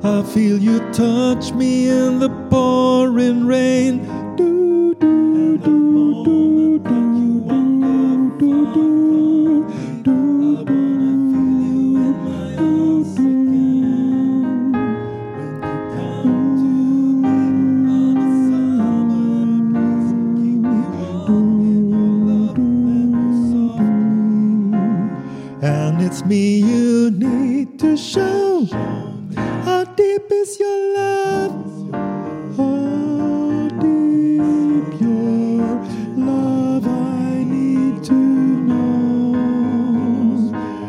I feel you touch me in the pouring rain. Do, do, do, do, do, do, do, do, do, do. And it's me you need to show. How deep is your love? How deep your love I need to know.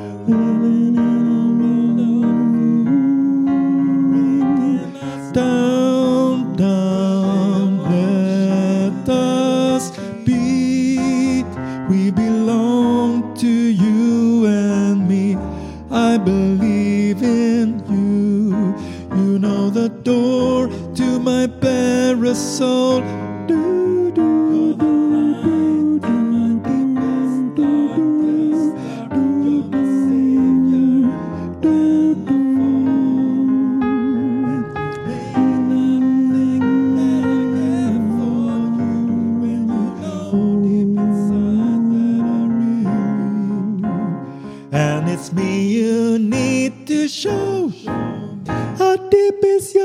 Down, down, let us be. We belong to you and me. I believe in you. You know the door to my barest soul. Do, do, do, do, do, do, do, do, do, do. And it's me you need to show. How deep is your